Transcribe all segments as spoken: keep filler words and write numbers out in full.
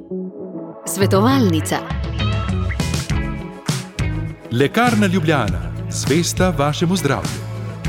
Svetovalnica. Lekarna Ljubljana, zvesta vašemu zdravju.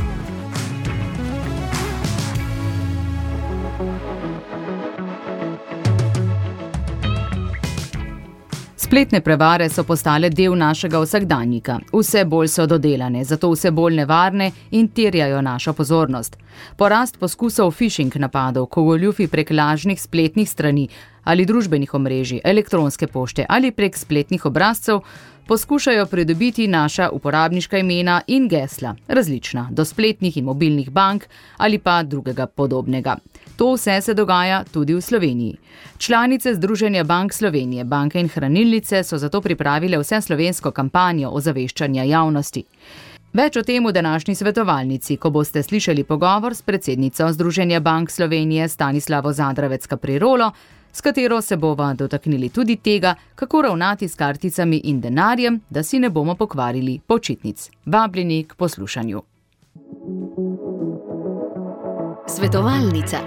Spletne prevare so postale del našega vsakdanjika. Vse bolj so dodelane, zato vse bolj nevarne in terjajo našo pozornost. Porast poskusov phishing napadov, ko goljufi prek lažnih spletnih strani ali družbenih omrežij, elektronske pošte ali prek spletnih obrazcev poskušajo pridobiti naša uporabniška imena in gesla, različna, do spletnih in mobilnih bank ali pa drugega podobnega. To vse se dogaja tudi v Sloveniji. Članice Združenja bank Slovenije, banke in hranilnice so zato pripravile vseslovensko kampanjo ozaveščanja javnosti. Več o tem v današnji svetovalnici, ko boste slišali pogovor s predsednico Združenja bank Slovenije Stanislavo Zadravec-Caprirolo, s katero se bova dotaknili tudi tega, kako ravnati s karticami in denarjem, da si ne bomo pokvarili počitnic. Vabljeni k poslušanju. Svetovalnica.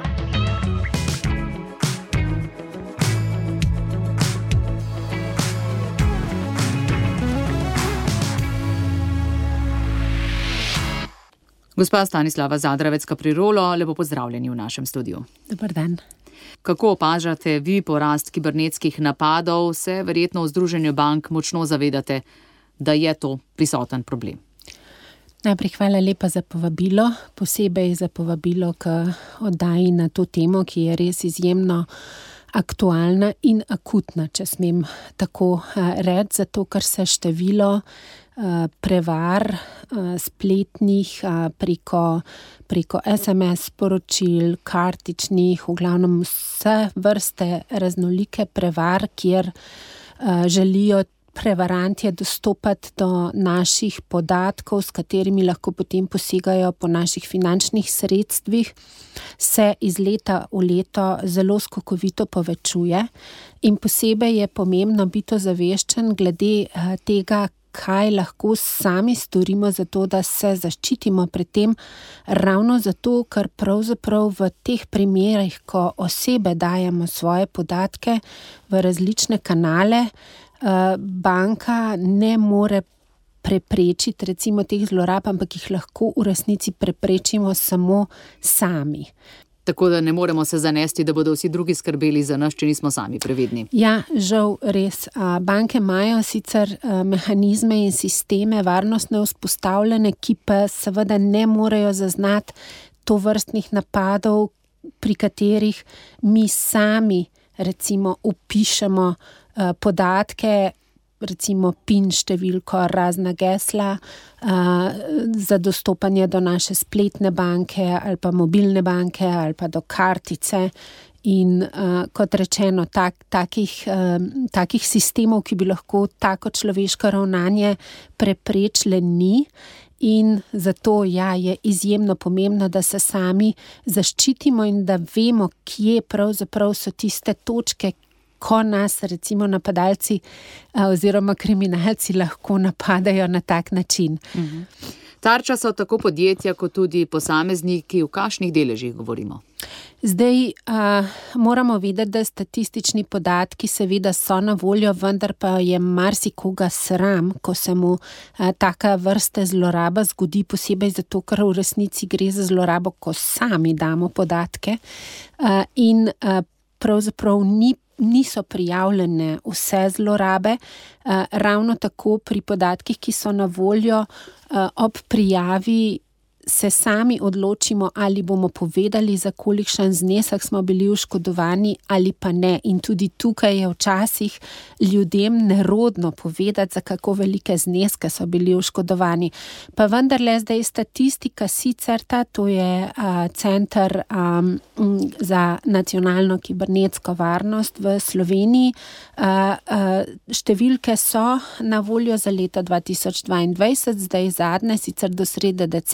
Gospa Stanislava Zadravec-Caprirolo, lepo pozdravljeni v našem studiu. Dobar dan. Kako opažate vi porast kibernetskih napadov? Se verjetno v Združenju bank močno zavedate, da je to prisoten problem. Najprej hvala lepa za povabilo, posebej za povabilo k oddaji na to temo, ki je res izjemno aktualna in akutna, če smem tako reči, zato ker se število prevar spletnih preko, preko es em es sporočil, kartičnih, v glavnem vse vrste raznolike prevar, kjer želijo prevarantje dostopati do naših podatkov, s katerimi lahko potem posegajo po naših finančnih sredstvih, se iz leta v leto zelo skokovito povečuje in posebej je pomembno biti ozaveščen glede tega, kaj lahko sami storimo za to, da se zaščitimo pred tem, ravno zato, ker pravzaprav v teh primerih, ko osebe dajemo svoje podatke v različne kanale, banka ne more preprečiti recimo teh zlorab, ampak jih lahko v resnici preprečimo samo sami. Tako da ne moremo se zanesti, da bodo vsi drugi skrbeli za nas, če nismo sami previdni. Ja, žal res. Banke imajo sicer mehanizme in sisteme varnostne vzpostavljene, ki pa seveda ne morejo zaznati tovrstnih napadov, pri katerih mi sami recimo vpišemo podatke, recimo PIN številko, razna gesla za dostopanje do naše spletne banke ali pa mobilne banke ali pa do kartice. In kot rečeno, tak, takih, takih sistemov, ki bi lahko tako človeško ravnanje preprečile, ni. In zato ja, je izjemno pomembno, da se sami zaščitimo in da vemo, kje pravzaprav so tiste točke, ko nas recimo napadalci oziroma kriminalci lahko napadajo na tak način. Mhm. Tarča so tako podjetja, kot tudi posamezniki, v kakšnih deležih govorimo? Zdaj a, moramo vedeti, da statistični podatki seveda so na voljo, vendar pa je marsikoga sram, ko se mu a, taka vrsta zloraba zgodi, posebej zato, ker v resnici gre za zlorabo, ko sami damo podatke a, in a, pravzaprav ni niso prijavljene vse zlorabe, ravno tako pri podatkih, ki so na voljo, ob prijavi se sami odločimo, ali bomo povedali, za kolikšen znesek smo bili oškodovani ali pa ne. In tudi tukaj je včasih ljudem nerodno povedati, za kako velike zneske so bili oškodovani. Pa vendarle zdaj statistika sicer ta, to je a, Center a, za nacionalno kibernetsko varnost v Sloveniji. A, a, številke so na voljo za leto dva tisoč dvaindvajset, zdaj zadnje, sicer do srede decembra,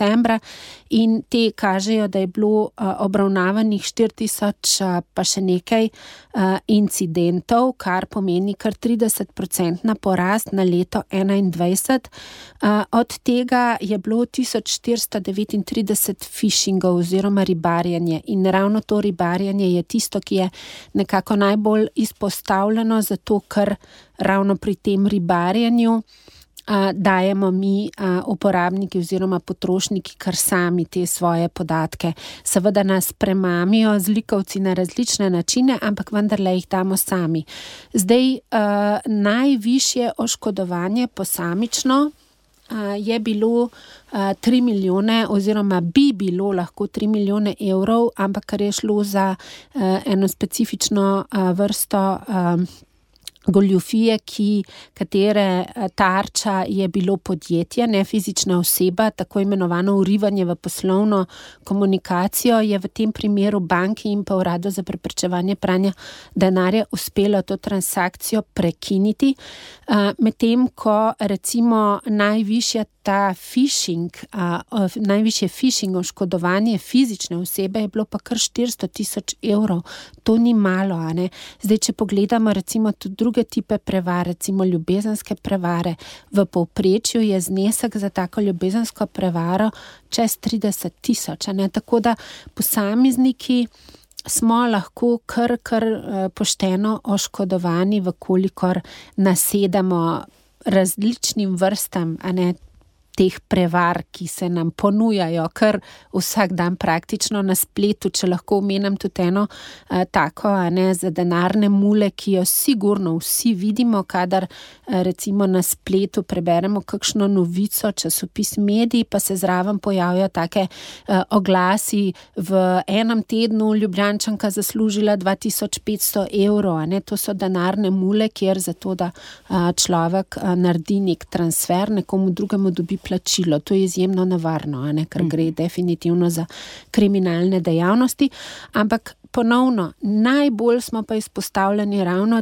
in te kažejo, da je bilo obravnavanih štiri tisoč pa še nekaj incidentov, kar pomeni kar trideset procentna porast na leto enaindvajset. Od tega je bilo tisoč štiristo devetintrideset phishingov oziroma ribarjenje in ravno to ribarjenje je tisto, ki je nekako najbolj izpostavljeno, zato ker ravno pri tem ribarjenju a, dajemo mi a, uporabniki oziroma potrošniki kar sami te svoje podatke. Seveda nas premamijo zlikovci na različne načine, ampak vendarle jih damo sami. Zdaj, a, najvišje oškodovanje posamično je bilo tri milijone oziroma bi bilo lahko tri milijone evrov, ampak ker je šlo za eno specifično vrsto goljufije, ki, katere tarča je bilo podjetje, ne fizična oseba, tako imenovano vrivanje v poslovno komunikacijo, je v tem primeru banki in pa uradu za preprečevanje pranja denarja uspelo to transakcijo prekiniti. Medtem ko recimo najvišja ta phishing, najvišje phishing oškodovanje fizične osebe je bilo pa kar štiristo tisoč evrov. To ni malo, a ne? Zdaj, če pogledamo recimo tudi druge tipe prevar, recimo ljubezenske prevare, v povprečju je znesek za tako ljubezensko prevaro čez trideset tisoč, a ne? Tako da posamezniki smo lahko kar, kar pošteno oškodovani, vkolikor nasedamo različnim vrstam, a ne, teh prevar, ki se nam ponujajo kar vsak dan praktično na spletu, če lahko omenim tudi eno a, tako, a ne, za denarne mule, ki jo sigurno vsi vidimo, kadar a, recimo na spletu preberemo kakšno novico, časopis, medij, pa se zraven pojavijo take a, oglasi, v enem tednu Ljubljančanka zaslužila dva tisoč petsto evrov, a ne, to so denarne mule, kjer zato, da a, človek a, naredi nek transfer, nekomu drugemu dobi plačilo. To je izjemno nevarno, a ne, ker gre definitivno za kriminalne dejavnosti, ampak ponovno, najbolj smo pa izpostavljeni ravno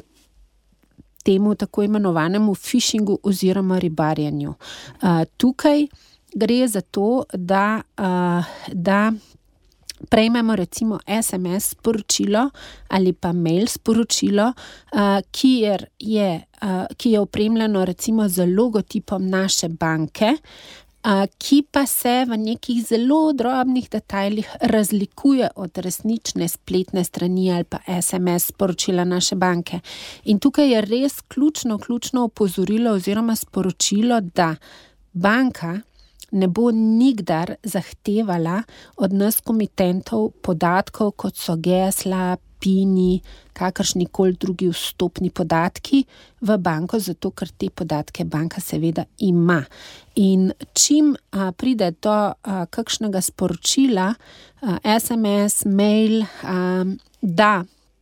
temu tako imenovanemu phishingu oziroma ribarjenju. Uh, tukaj gre za to, da, uh, da prejmemo recimo es em es sporočilo ali pa mail sporočilo, uh, kjer je, uh, ki je opremljeno recimo z logotipom naše banke, uh, ki pa se v nekih zelo drobnih detajlih razlikuje od resnične spletne strani ali pa es em es sporočila naše banke. In tukaj je res ključno, ključno opozorilo oziroma sporočilo, da banka ne bo nikdar zahtevala od nas komitentov podatkov, kot so gesla, pini, kakršnikoli drugi vstopni podatki v banko, zato ker te podatke banka seveda ima. In čim a, pride do a, kakšnega sporočila, a, es em es, mail, a, da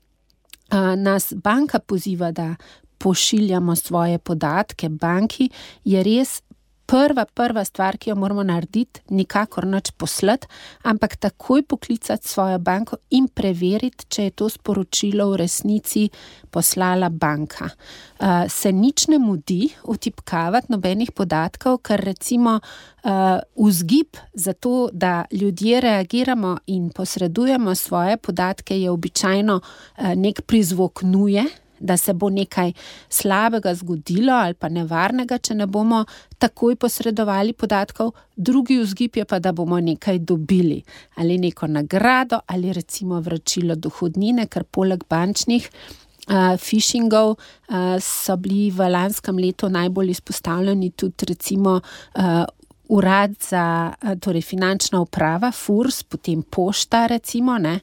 a, nas banka poziva, da pošiljamo svoje podatke banki, je res Prva, prva stvar, ki jo moramo narediti, nikakor nič poslati, ampak takoj poklicati svojo banko in preveriti, če je to sporočilo v resnici poslala banka. Uh, se nič ne mudi vtipkavati nobenih podatkov, ker recimo uh, vzgib za to, da ljudje reagiramo in posredujemo svoje podatke, je običajno uh, nek prizvok nuje, da se bo nekaj slabega zgodilo ali pa nevarnega, če ne bomo takoj posredovali podatkov. Drugi vzgib je pa, da bomo nekaj dobili, ali neko nagrado, ali recimo vračilo dohodnine, ker poleg bančnih uh, phishingov uh, so bili v lanskem letu najbolj izpostavljeni tudi recimo uh, urad za, torej finančna uprava, Furs, potem pošta recimo, ne,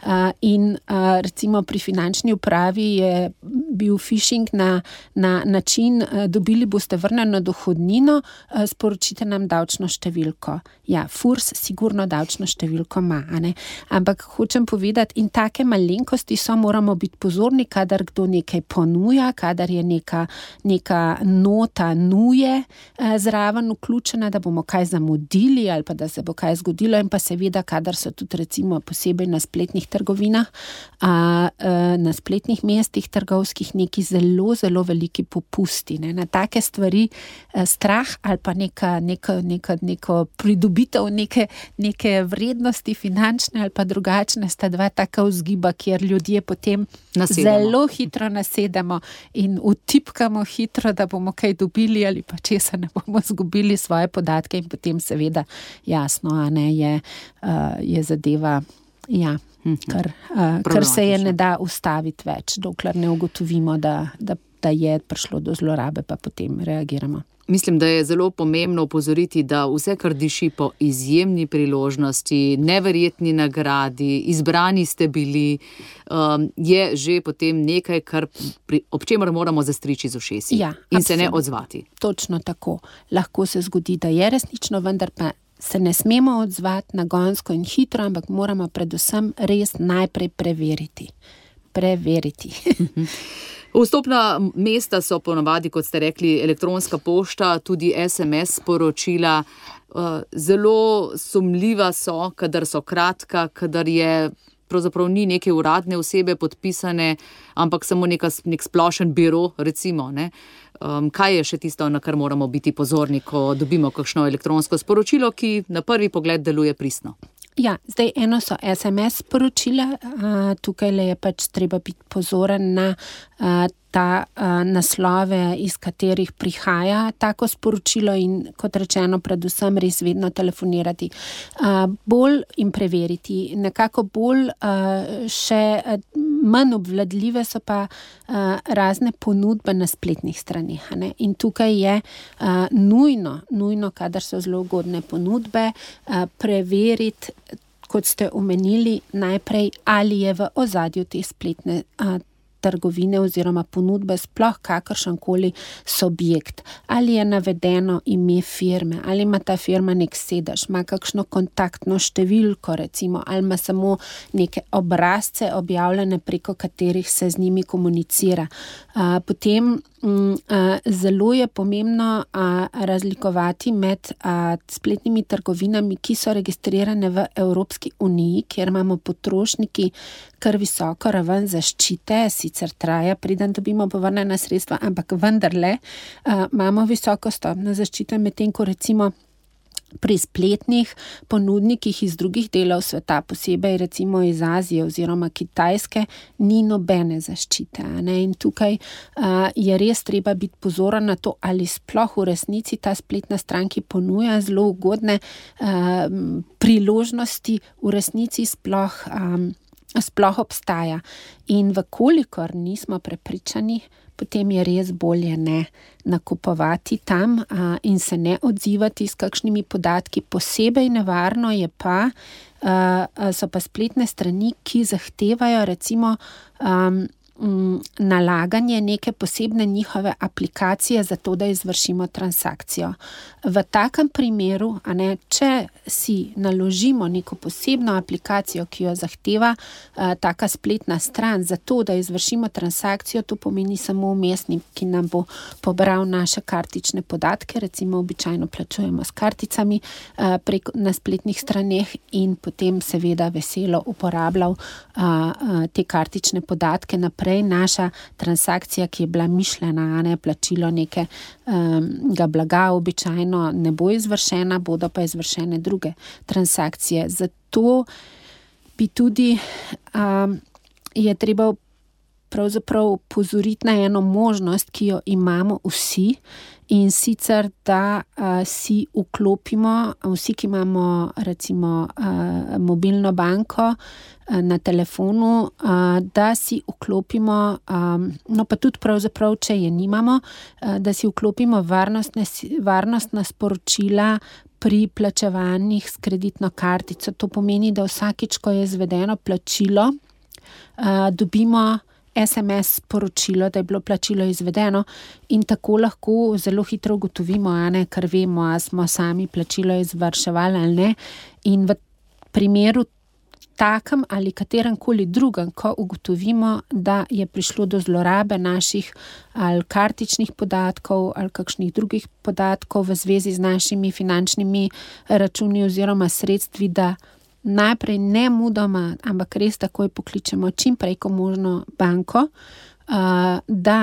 in recimo pri finančni upravi je bil phishing na, na način, dobili boste vrnjeno dohodnino, sporočite nam davčno številko. Ja, Furs sigurno davčno številko ima, a ne, ampak hočem povedati, in take malenkosti so, moramo biti pozorni, kadar kdo nekaj ponuja, kadar je neka, neka nota nuje zraven vključena, da bomo kaj zamudili ali pa da se bo kaj zgodilo, in pa seveda, kadar so tudi recimo posebej na spletnih trgovinah, a, a, na spletnih mestih trgovskih podjetjih neki zelo, zelo veliki popusti. Ne. Na take stvari eh, strah ali pa neka, neka, neka, neka pridobitev neke, neke vrednosti finančne ali pa drugačne sta dva taka vzgiba, kjer ljudje potem nasedamo. Zelo hitro nasedamo in utipkamo hitro, da bomo kaj dobili ali pa česa ne bomo zgubili svoje podatke in potem seveda jasno, a ne, je, uh, je zadeva, ja, kar, uh, kar se je ne da ustaviti več, dokler ne ugotovimo, da, da, da je prišlo do zlorabe, pa potem reagiramo. Mislim, da je zelo pomembno opozoriti, da vse, kar diši po izjemni priložnosti, neverjetni nagradi, izbrani ste bili, um, je že potem nekaj, kar pri, ob čemer moramo zastriči z ušesi ja, in absolutno. Se ne odzvati. Točno tako. Lahko se zgodi, da je resnično, vendar pa se ne smemo odzvati nagonsko in hitro, ampak moramo predvsem res najprej preveriti. Preveriti. Vstopna mesta so ponavadi, kot ste rekli, elektronska pošta, tudi es em es sporočila. Zelo sumljiva so, kadar so kratka, kadar je pravzaprav ni neke uradne osebe podpisane, ampak samo neka, nek splošen biro, recimo. Ne? Um, kaj je še tisto, na kar moramo biti pozorni, ko dobimo kakšno elektronsko sporočilo, ki na prvi pogled deluje pristno? Ja, zdaj eno so es em es sporočila, tukaj le je pač treba biti pozoren na ta naslove, iz katerih prihaja tako sporočilo in kot rečeno, predvsem res vedno telefonirati. Bolj in preveriti, nekako bolj še manj obvladljive so pa razne ponudbe na spletnih stranih. Ne? In tukaj je nujno, nujno, kadar so zelo ugodne ponudbe, preveriti, kot ste omenili, najprej, ali je v ozadju te spletne a, trgovine oziroma ponudbe sploh kakršenkoli subjekt. Ali je navedeno ime firme, ali ima ta firma nek sedež, ima kakšno kontaktno številko, recimo, ali ima samo neke obrazce objavljene, preko katerih se z njimi komunicira. A, potem m, a, zelo je pomembno a, razlikovati med a, spletnimi trgovinami, ki so registrirane v Evropski uniji, kjer imamo potrošniki kar visoko raven zaščite, sicer traja, preden dobimo povrnjena sredstva, ampak vendarle uh, imamo visoko stopnjo zaščite, medtem ko recimo pri spletnih ponudnikih iz drugih delov sveta, posebej recimo iz Azije oziroma Kitajske, ni nobene zaščite. Ne? In tukaj uh, je res treba biti pozoren na to, ali sploh v resnici ta spletna stran, ki ponuja zelo ugodne uh, priložnosti, v resnici sploh um, sploh obstaja. In vkolikor nismo prepričani, potem je res bolje ne nakupovati tam a, in se ne odzivati s kakšnimi podatki. Posebej nevarno je pa, a, so pa spletne strani, ki zahtevajo recimo um, nalaganje neke posebne njihove aplikacije za to, da izvršimo transakcijo. V takem primeru, a ne, če si naložimo neko posebno aplikacijo, ki jo zahteva a, taka spletna stran za to, da izvršimo transakcijo, to pomeni samo vmesnik, ki nam bo pobral naše kartične podatke, recimo običajno plačujemo s karticami a, prek na spletnih straneh in potem seveda veselo uporabljal a, a, te kartične podatke naprej. Naša transakcija, ki je bila mišljena, a ne plačilo nekega um, blaga, običajno ne bo izvršena, bodo pa izvršene druge transakcije. Zato bi tudi um, je treba pravzaprav pozoriti na eno možnost, ki jo imamo vsi, in sicer, da uh, si vklopimo, vsi, ki imamo recimo uh, mobilno banko uh, na telefonu, uh, da si vklopimo, um, no pa tudi pravzaprav, če je nimamo, uh, da si vklopimo varnostne, varnostna sporočila pri plačevanjih s kreditno kartico. To pomeni, da vsakič, ko je izvedeno plačilo, uh, dobimo es em es sporočilo, da je bilo plačilo izvedeno in tako lahko zelo hitro ugotovimo, a ne, ker vemo, a smo sami plačilo izvrševali ali ne. In v primeru takem ali kateremkoli drugem, ko ugotovimo, da je prišlo do zlorabe naših ali kartičnih podatkov ali kakšnih drugih podatkov v zvezi z našimi finančnimi računi oziroma sredstvi, da najprej ne mudoma, ampak res takoj pokličemo čim prej, ko možno banko da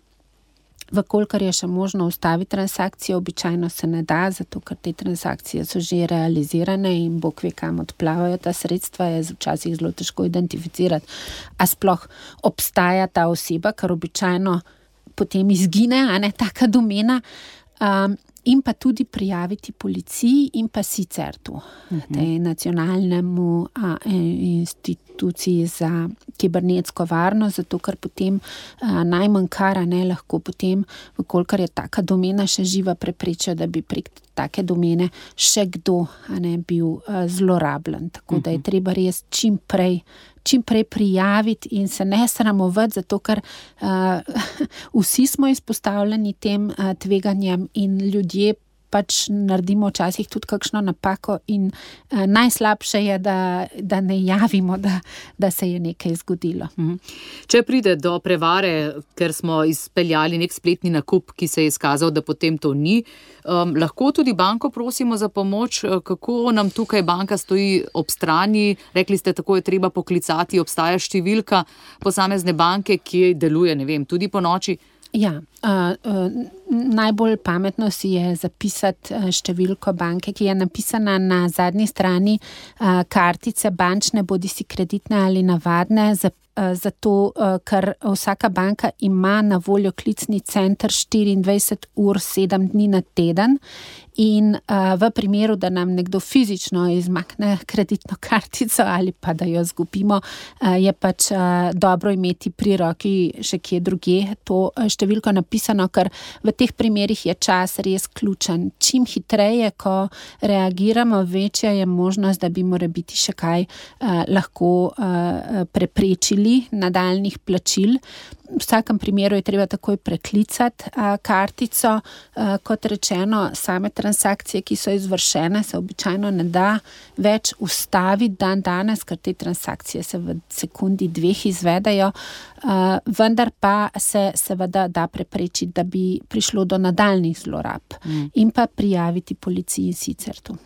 vkolikor je še možno ustaviti transakcijo, običajno se ne da, zato ker te transakcije so že realizirane in bog ve, kam odplavajo ta sredstva, je včasih zelo težko identificirati, a sploh obstaja ta oseba, ker običajno potem izgine, a ne taka domena, um, in pa tudi prijaviti policiji in pa sicer tu, uh-huh. tej nacionalnemu a, instituciji za kibernetsko varnost, zato ker potem a, najmanj kar ne lahko potem, vkolikor je taka domena še živa, preprečijo, da bi prek take domene še kdo a ne bil a, zlorabljen. Tako uh-huh. da je treba res čim prej čim prej prijaviti in se ne sramovati, zato ker uh, vsi smo izpostavljeni tem uh, tveganjem in ljudje pač naredimo včasih tudi kakšno napako in uh, najslabše je, da, da ne javimo, da, da se je nekaj zgodilo. Mhm. Če pride do prevare, ker smo izpeljali nek spletni nakup, ki se je izkazal, da potem to ni, um, lahko tudi banko prosimo za pomoč, kako nam tukaj banka stoji ob strani, rekli ste, tako je treba poklicati, obstaja številka posamezne banke, ki deluje, ne vem, tudi po noči. Ja, uh, uh, najbolj pametno si je zapisati uh, številko banke, ki je napisana na zadnji strani uh, kartice bančne, bodi si kreditne ali navadne, za, uh, zato, uh, ker vsaka banka ima na voljo klicni center štiriindvajset ur, sedem dni na teden in uh, v primeru, da nam nekdo fizično izmakne kreditno kartico ali pa da jo zgubimo, uh, je pač uh, dobro imeti pri roki še kje drugje to uh, številko napisano, ker v teh primerih je čas res ključen. Čim hitreje, ko reagiramo, večja je možnost, da bi morebiti še kaj uh, lahko uh, preprečili nadaljnjih plačil. V vsakem primeru je treba takoj preklicati a, kartico. A, kot rečeno, same transakcije, ki so izvršene, se običajno ne da več ustaviti dan danes, ker te transakcije se v sekundi dveh izvedajo, a, vendar pa se seveda da preprečiti, da bi prišlo do nadaljnjih zlorab mm. in pa prijaviti policiji sicer tu.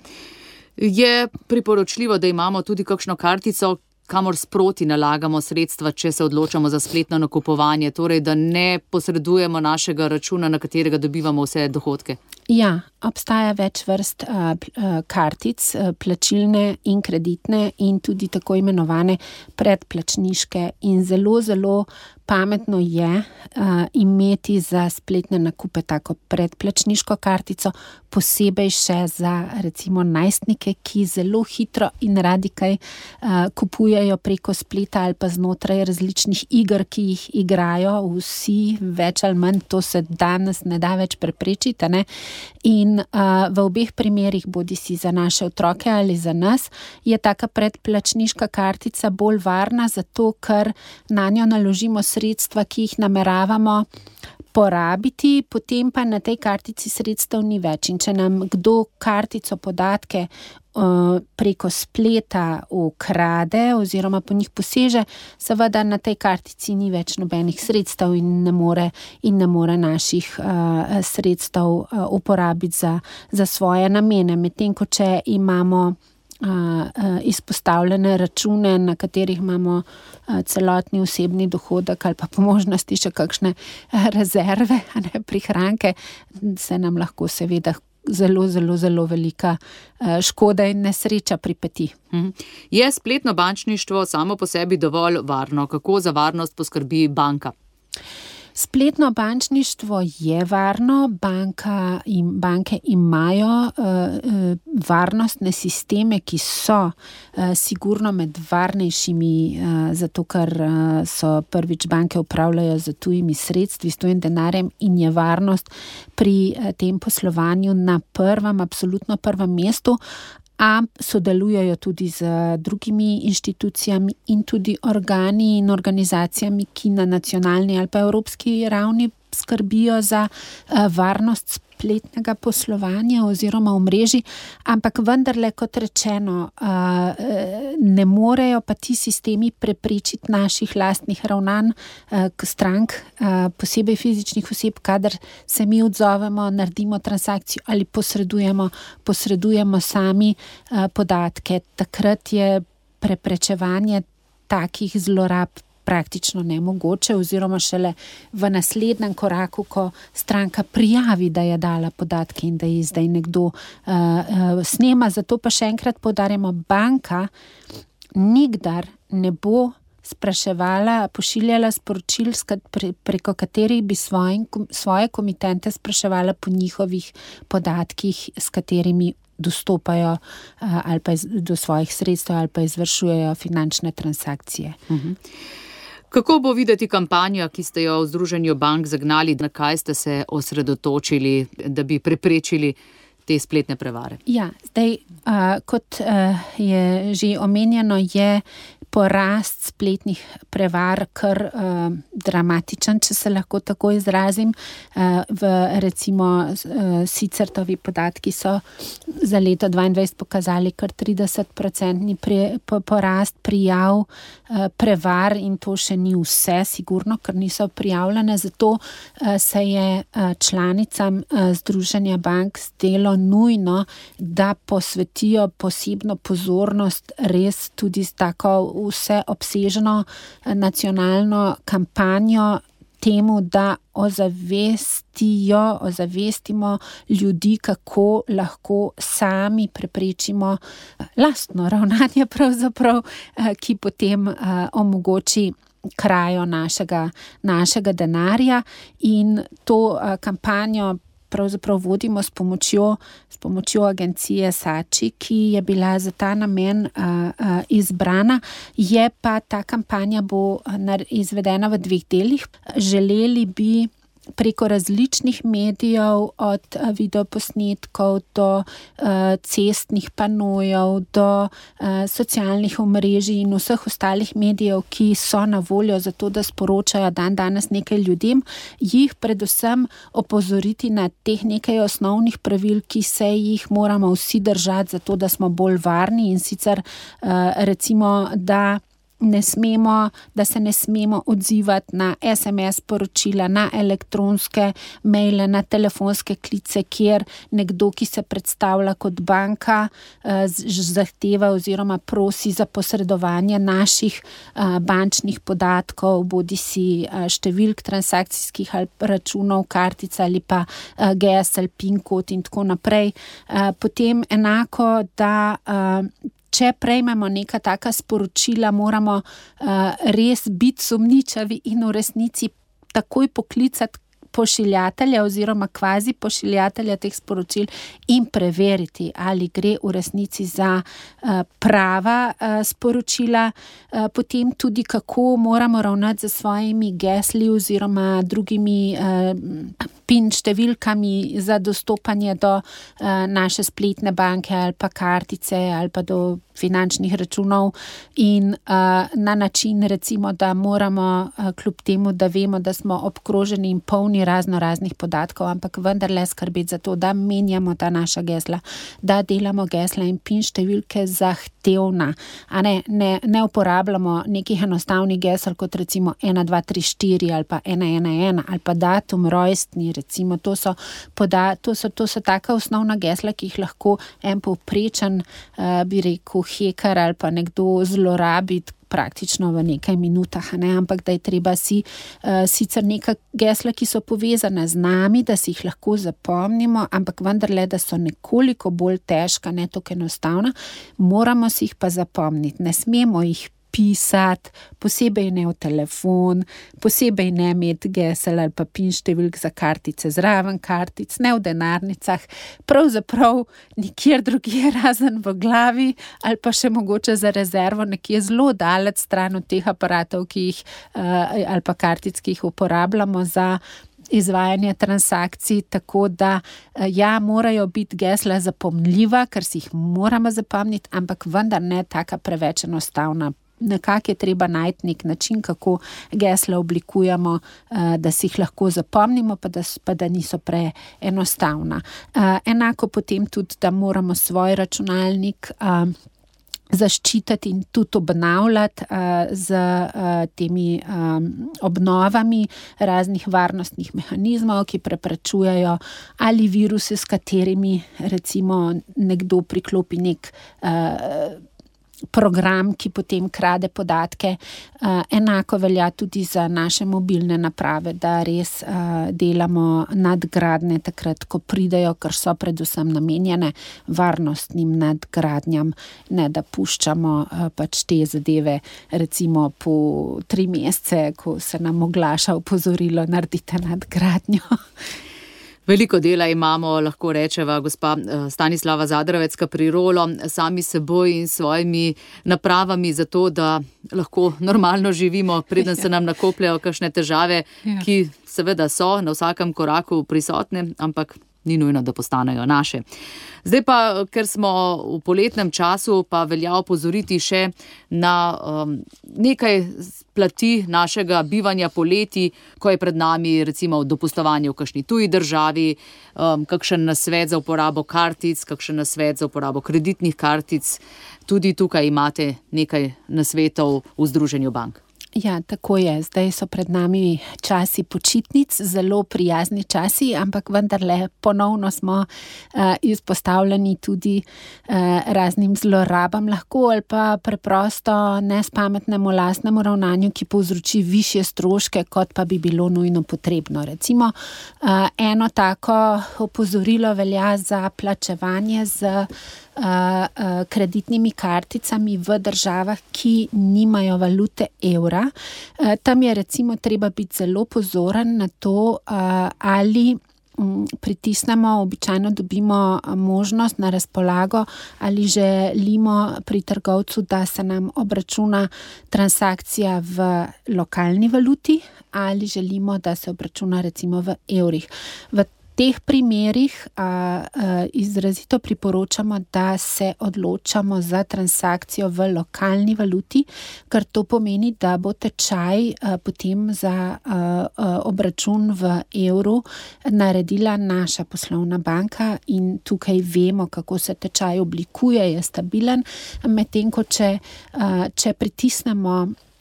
Je priporočljivo, da imamo tudi kakšno kartico, kamor sproti nalagamo sredstva, če se odločamo za spletno nakupovanje, torej da ne posredujemo našega računa, na katerega dobivamo vse dohodke? Ja, obstaja več vrst uh, kartic, uh, plačilne in kreditne in tudi tako imenovane predplačniške in zelo, zelo pametno je uh, imeti za spletne nakupe tako predplačniško kartico, posebej še za recimo najstnike, ki zelo hitro in radi kaj uh, kupujejo preko spleta ali pa znotraj različnih iger, ki jih igrajo vsi, več ali manj, to se danes ne da več preprečiti, ne? In uh, v obeh primerih, bodi si za naše otroke ali za nas, je taka predplačniška kartica bolj varna, zato ker na njo naložimo sredstva, ki jih nameravamo porabiti, potem pa na tej kartici sredstev ni več. In če nam kdo kartico podatke uh, preko spleta ukrade oziroma po njih poseže, seveda na tej kartici ni več nobenih sredstev in ne more, in ne more naših uh, sredstev uh, uporabiti za, za svoje namene. Medtem ko če imamo Uh, uh, izpostavljene račune, na katerih imamo uh, celotni osebni dohodek ali pa po možnosti še kakšne uh, rezerve, a ne prihranke, se nam lahko seveda zelo, zelo, zelo velika uh, škoda in nesreča pripeti. Hmm. Je spletno bančništvo samo po sebi dovolj varno? Kako za varnost poskrbi banka? Spletno bančništvo je varno, banka in banke imajo uh, varnostne sisteme, ki so uh, sigurno med varnejšimi, uh, zato ker uh, so prvič banke upravljajo z tujimi sredstvi, s tujim denarjem in je varnost pri uh, tem poslovanju na prvem, absolutno prvem mestu. A sodelujejo tudi z drugimi inštitucijami in tudi organi in organizacijami, ki na nacionalni ali pa evropski ravni skrbijo za uh, varnost spletnega poslovanja oziroma omrežij, ampak vendarle, kot rečeno, uh, ne morejo pa ti sistemi preprečiti naših lastnih ravnanj uh, k strank, uh, posebej fizičnih oseb, kadar se mi odzovemo, naredimo transakcijo ali posredujemo, posredujemo sami uh, podatke. Takrat je preprečevanje takih zlorab praktično nemogoče oziroma šele v naslednjem koraku, ko stranka prijavi, da je dala podatke in da ji zdaj nekdo uh, uh, snema. Zato pa še enkrat poudarjamo, banka nikdar ne bo spraševala, pošiljala sporočil, pre, preko katerih bi svoj, svoje komitente spraševala po njihovih podatkih, s katerimi dostopajo uh, ali pa iz, do svojih sredstev ali pa izvršujejo finančne transakcije. Uh-huh. Kako bo videti kampanja, ki ste jo v Združenju bank zagnali, na kaj ste se osredotočili, da bi preprečili te spletne prevare? Ja, zdaj, uh, kot uh, je že omenjeno, je porast spletnih prevar kar uh, dramatičen, če se lahko tako izrazim. Uh, v recimo uh, Sicertovi podatki so za leto dvaindvajset pokazali kar trideset procentni pri, po, porast prijav uh, prevar in to še ni vse, sigurno, ker niso prijavljene. Zato uh, se je uh, članicam uh, Združenja bank zdelo nujno, da posvetijo posebno pozornost res tudi s tako vse obsežno nacionalno kampanjo temu, da ozavestijo, ozavestimo ljudi, kako lahko sami preprečimo lastno ravnanje pravzaprav, ki potem omogoči krajo našega, našega denarja in to kampanjo pravzaprav vodimo s pomočjo, s pomočjo agencije Sači, ki je bila za ta namen uh, uh, izbrana. Je pa ta kampanja bo izvedena v dveh delih. Želeli bi preko različnih medijev, od videoposnetkov do uh, cestnih panojev, do uh, socialnih omrežij in vseh ostalih medijev, ki so na voljo za to, da sporočajo dan danes nekaj ljudem, jih predvsem opozoriti na teh nekaj osnovnih pravil, ki se jih moramo vsi držati, zato da smo bolj varni in sicer uh, recimo, da ne smemo, da se ne smemo odzivati na es em es poročila, na elektronske maile, na telefonske klice, kjer nekdo, ki se predstavlja kot banka, zahteva oziroma prosi za posredovanje naših bančnih podatkov, bodisi številk transakcijskih ali računov, kartic ali pa gesel, pin kod in tako naprej. Potem enako, da če prejmemo neka taka sporočila, moramo uh, res biti sumničavi in v resnici takoj poklicati pošiljatelja oziroma kvazi pošiljatelja teh sporočil in preveriti, ali gre v resnici za uh, prava uh, sporočila. Uh, potem tudi, kako moramo ravnati z svojimi gesli oziroma drugimi uh, pin številkami za dostopanje do uh, naše spletne banke ali pa kartice ali pa do finančnih računov in uh, na način recimo, da moramo uh, kljub temu, da vemo, da smo obkroženi in polni razno raznih podatkov, ampak vendarle skrbeti za to, da menjamo ta naša gesla, da delamo gesla in pin številke zahtevna, a ne, ne, ne uporabljamo nekih enostavnih gesel kot recimo ena, dva, tri, štiri ali pa ena, ena, ena ali pa datum rojstni, recimo to so, poda, to so, to so taka osnovna gesla, ki jih lahko en povprečen, uh, bi rekel, hekar ali pa nekdo zlorabiti praktično v nekaj minutah, ne? Ampak da je treba si uh, sicer neka gesla, ki so povezane z nami, da si jih lahko zapomnimo, ampak vendarle, da so nekoliko bolj težka, ne toliko enostavna, moramo si jih pa zapomniti. Ne smemo jih pisati, posebej ne v telefon, posebej ne imeti gesel ali pa pin številk za kartice zraven kartic, ne v denarnicah, pravzaprav nikjer drugje razen v glavi ali pa še mogoče za rezervo nekje zelo daleč stran od teh aparatov, ki jih uh, ali pa kartic, ki jih uporabljamo za izvajanje transakcij, tako da ja, morajo biti gesla zapomnljiva, ker si jih moramo zapomniti, ampak vendar ne taka preveč enostavna. Nekako je treba najti nek način, kako gesla oblikujemo, da si jih lahko zapomnimo, pa da, pa da niso preenostavna. Enako potem tudi, da moramo svoj računalnik zaščititi in tudi obnavljati uh, z uh, temi um, obnovami raznih varnostnih mehanizmov, ki preprečujejo ali viruse, s katerimi recimo nekdo priklopi nek uh, program, ki potem krade podatke. Uh, enako velja tudi za naše mobilne naprave, da res uh, delamo nadgradnje takrat, ko pridejo, ker so predvsem namenjene varnostnim nadgradnjam, ne da puščamo uh, pač te zadeve recimo po tri mesece, ko se nam oglaša opozorilo, naredite nadgradnjo. Veliko dela imamo, lahko rečeva, gospa Stanislava Zadravecka pri Rolo, sami seboj in svojimi napravami za to, da lahko normalno živimo, preden se nam nakopljajo kakšne težave, ki seveda so na vsakem koraku prisotne, ampak ni nujno, da postanejo naše. Zdaj pa, ker smo v poletnem času, pa velja opozoriti še na um, nekaj plati našega bivanja poleti, ko je pred nami recimo dopustovanje v kakšni tuji državi, um, kakšen nasvet za uporabo kartic, kakšen nasvet za uporabo kreditnih kartic. Tudi tukaj imate nekaj nasvetov v Združenju bank. Ja, tako je. Zdaj so pred nami časi počitnic, zelo prijazni časi, ampak vendarle ponovno smo uh, izpostavljeni tudi uh, raznim zlorabam lahko ali pa preprosto nespametnemu lastnemu ravnanju, ki povzroči višje stroške, kot pa bi bilo nujno potrebno. Recimo, uh, eno tako opozorilo velja za plačevanje z Uh, uh, kreditnimi karticami v državah, ki nimajo valute evra. Uh, tam je recimo treba biti zelo pozoren na to, uh, ali um, pritisnemo, običajno dobimo možnost na razpolago, ali želimo pri trgovcu, da se nam obračuna transakcija v lokalni valuti, ali želimo, da se obračuna recimo v evrih. V V teh primerih a, a, izrazito priporočamo, da se odločamo za transakcijo v lokalni valuti, ker to pomeni, da bo tečaj a, potem za a, a, obračun v evru naredila naša poslovna banka in tukaj vemo, kako se tečaj oblikuje, je stabilen, medtem ko če, a, če pritisnemo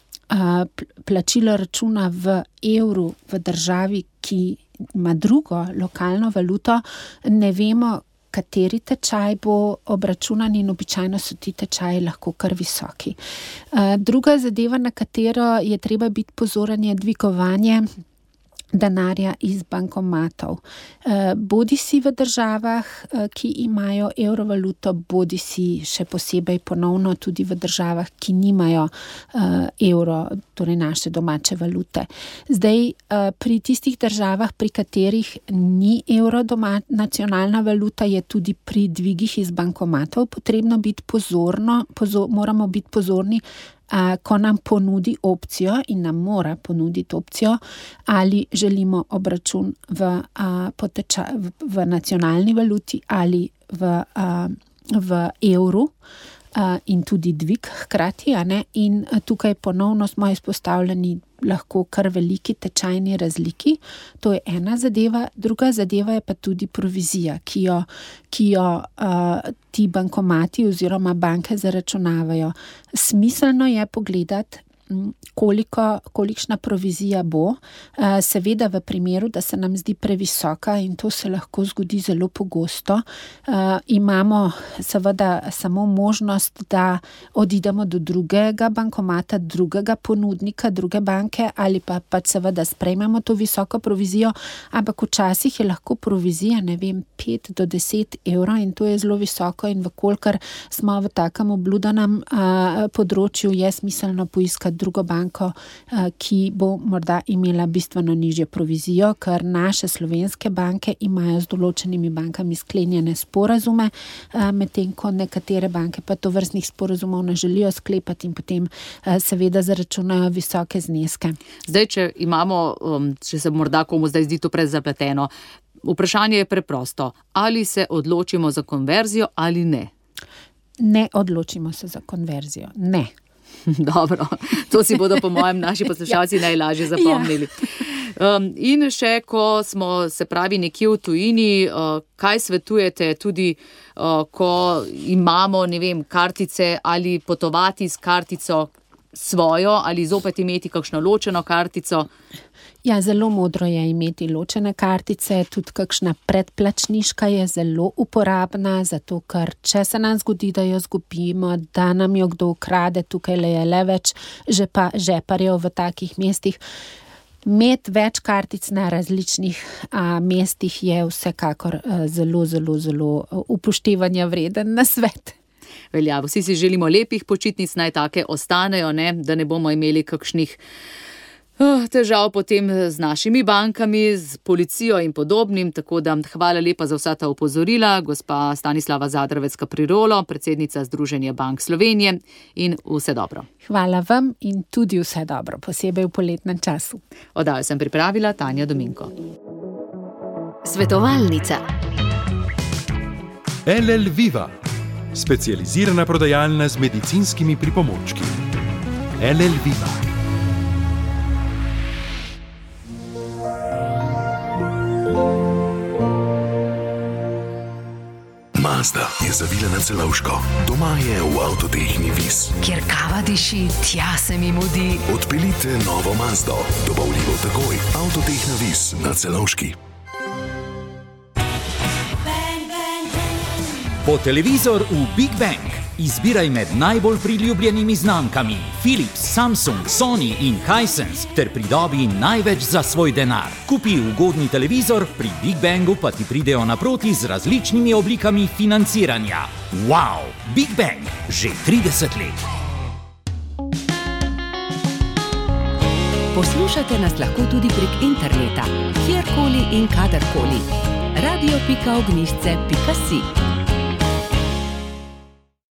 a, plačilo računa v evru v državi, ki ima drugo lokalno valuto, ne vemo, kateri tečaj bo obračunan in običajno so ti tečaji lahko kar visoki. Druga zadeva, na katero je treba biti pozoren, je dvigovanje denarja iz bankomatov. Bodi si v državah, ki imajo evrovaluto, bodi si še posebej ponovno tudi v državah, ki nimajo evro, torej naše domače valute. Zdaj, pri tistih državah, pri katerih ni evro doma, nacionalna valuta, je tudi pri dvigih iz bankomatov potrebno biti pozorno, pozor, moramo biti pozorni, A, ko nam ponudi opcijo in nam mora ponuditi opcijo, ali želimo obračun v, a, poteča, v, v nacionalni valuti ali v, a, v evru a, in tudi dvig hkrati, a ne? In a, tukaj ponovno smo izpostavljeni lahko kar veliki tečajni razliki. To je ena zadeva. Druga zadeva je pa tudi provizija, ki jo, ki jo uh, ti bankomati oziroma banke zaračunavajo. Smiselno je pogledati, koliko, kolikšna provizija bo. Seveda v primeru, da se nam zdi previsoka in to se lahko zgodi zelo pogosto, imamo seveda samo možnost, da odidemo do drugega bankomata, drugega ponudnika, druge banke ali pa pač seveda sprejmemo to visoko provizijo, ampak včasih je lahko provizija, ne vem, pet do deset evrov in to je zelo visoko in vkolikor smo v takem obludanem področju, je smiselno poiskati drugo banko, ki bo morda imela bistveno nižjo provizijo, ker naše slovenske banke imajo z določenimi bankami sklenjene sporazume, medtem ko nekatere banke pa tovrstnih sporazumov ne želijo sklepati in potem seveda zaračunajo visoke zneske. Zdaj, če imamo, če se morda komu zdaj zdi to prezapleteno, vprašanje je preprosto. Ali se odločimo za konverzijo ali ne? Ne odločimo se za konverzijo, ne. Dobro, to si bodo po mojem naši poslušalci ja. najlažje zapomnili. Um, in še, ko smo se pravi nekje v tujini, uh, kaj svetujete tudi, uh, ko imamo, ne vem, kartice ali potovati s kartico, svojo ali zopet imeti kakšno ločeno kartico? Ja, zelo modro je imeti ločene kartice, tudi kakšna predplačniška je zelo uporabna, zato ker če se nam zgodi, da jo zgubimo, da nam jo kdo ukrade, tukaj le je le več žepa, žeparjev v takih mestih. Imeti več kartic na različnih a, mestih je vsekakor a, zelo, zelo, zelo upoštevanja vreden nasvet. Velja, vsi si želimo lepih počitnic, naj take ostanejo, ne? Da ne bomo imeli kakšnih uh, težav potem z našimi bankami, z policijo in podobnim, tako da hvala lepa za vsa ta opozorila, gospa Stanislava Zadravec-Caprirolo, predsednica Združenja bank Slovenije, in vse dobro. Hvala vam in tudi vse dobro, posebej v poletnem času. Oddajo sem pripravila Tanja Dominko. Svetovalnica. L L Viva, specializirana prodajalna z medicinskimi pripomočki. L L Viva. Mazda je zavila na Celovško. Doma je v Avtotehni Vis. Kjer kava diši, tja se mi mudi. Odpeljite novo Mazdo. Dobavljivo takoj. Avtotehna Vis na Celovški. Po televizor v Big Bang. Izbiraj med najbolj priljubljenimi znamkami Philips, Samsung, Sony in Hisense ter pridobi največ za svoj denar. Kupi ugodni televizor, pri Big Bangu pa ti pridejo naproti z različnimi oblikami financiranja. Wow! Big Bang! Že trideset let. Poslušate nas lahko tudi prek interneta, kjerkoli in kadarkoli. radio pika ognjišče pika si